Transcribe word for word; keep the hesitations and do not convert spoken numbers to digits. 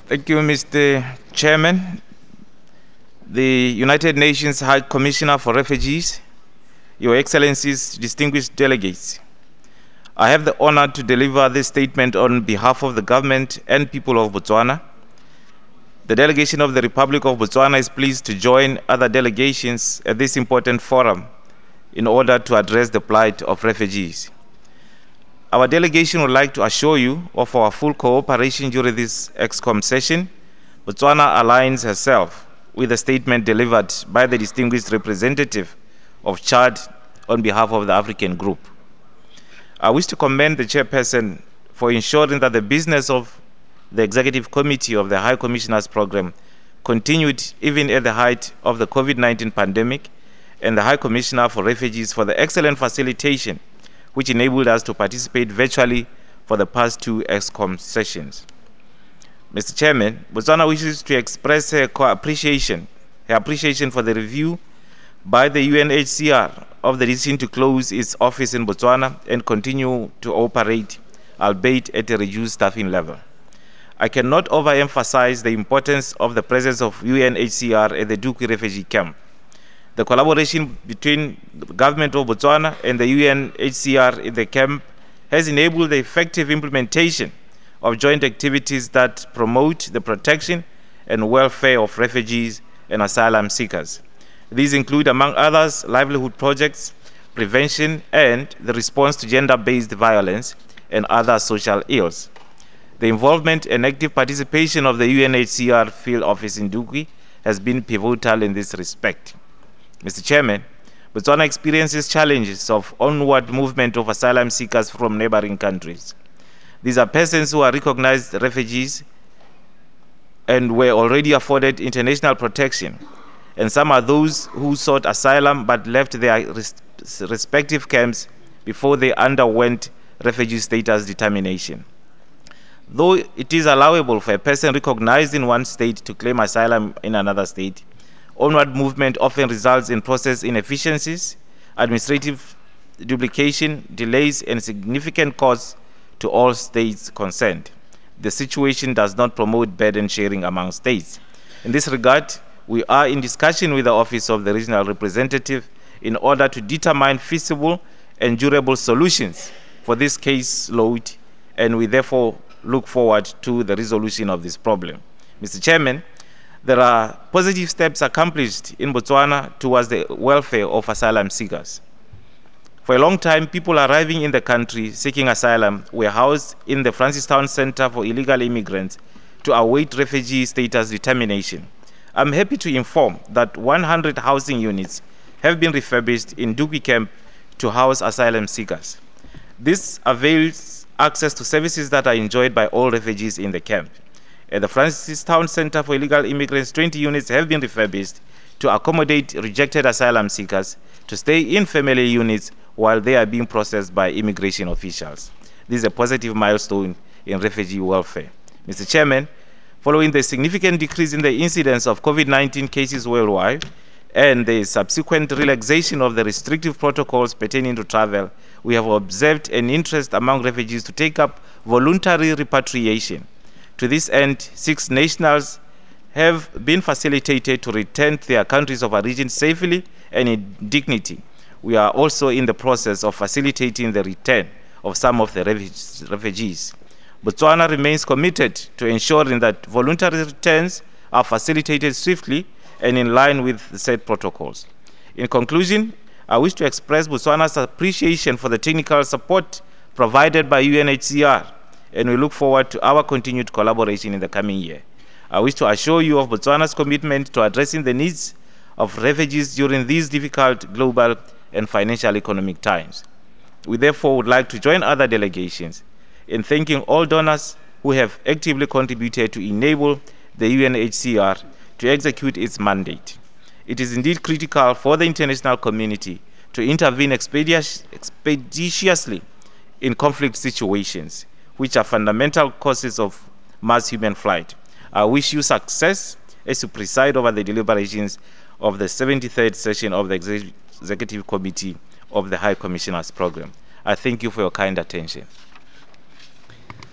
Thank you, Mister Chairman. The United Nations High Commissioner for Refugees, Your Excellencies, distinguished delegates, I have the honor to deliver this statement on behalf of the government and people of Botswana. The delegation of the Republic of Botswana is pleased to join other delegations at this important forum in order to address the plight of refugees. Our delegation would like to assure you of our full cooperation during this ExCom session. Botswana aligns herself with the statement delivered by the distinguished representative of Chad on behalf of the African Group. I wish to commend the chairperson for ensuring that the business of the Executive Committee of the High Commissioner's Program continued even at the height of the COVID nineteen pandemic, and the High Commissioner for Refugees for the excellent facilitation which enabled us to participate virtually for the past two ExCom sessions. Mister Chairman, Botswana wishes to express her appreciation, her appreciation for the review by the U N H C R of the decision to close its office in Botswana and continue to operate, albeit at a reduced staffing level. I cannot overemphasize the importance of the presence of U N H C R at the Duku refugee camp. The collaboration between the government of Botswana and the U N H C R in the camp has enabled the effective implementation of joint activities that promote the protection and welfare of refugees and asylum seekers. These include, among others, livelihood projects, prevention, and the response to gender-based violence and other social ills. The involvement and active participation of the U N H C R field office in Duku has been pivotal in this respect. Mister Chairman, Botswana experiences challenges of onward movement of asylum seekers from neighboring countries. These are persons who are recognized refugees and were already afforded international protection, and some are those who sought asylum but left their respective camps before they underwent refugee status determination. Though it is allowable for a person recognized in one state to claim asylum in another state, onward movement often results in process inefficiencies, administrative duplication, delays, and significant costs to all states concerned. The situation does not promote burden sharing among states. In this regard, we are in discussion with the Office of the Regional Representative in order to determine feasible and durable solutions for this case load, and we therefore look forward to the resolution of this problem. Mister Chairman, there are positive steps accomplished in Botswana towards the welfare of asylum seekers. For a long time, people arriving in the country seeking asylum were housed in the Francistown Center for Illegal Immigrants to await refugee status determination. I'm happy to inform that one hundred housing units have been refurbished in Duku camp to house asylum seekers. This avails access to services that are enjoyed by all refugees in the camp. At the Francistown Center for Illegal Immigrants, twenty units have been refurbished to accommodate rejected asylum seekers to stay in family units while they are being processed by immigration officials. This is a positive milestone in refugee welfare. Mister Chairman, following the significant decrease in the incidence of COVID nineteen cases worldwide and the subsequent relaxation of the restrictive protocols pertaining to travel, we have observed an interest among refugees to take up voluntary repatriation. To this end, six nationals have been facilitated to return to their countries of origin safely and in dignity. We are also in the process of facilitating the return of some of the refugees. Botswana remains committed to ensuring that voluntary returns are facilitated swiftly and in line with the said protocols. In conclusion, I wish to express Botswana's appreciation for the technical support provided by U N H C R, and we look forward to our continued collaboration in the coming year. I wish to assure you of Botswana's commitment to addressing the needs of refugees during these difficult global and financial economic times. We therefore would like to join other delegations in thanking all donors who have actively contributed to enable the U N H C R to execute its mandate. It is indeed critical for the international community to intervene expeditiously in conflict situations, which are fundamental causes of mass human flight. I wish you success as you preside over the deliberations of the seventy-third session of the Executive Committee of the High Commissioner's Program. I thank you for your kind attention.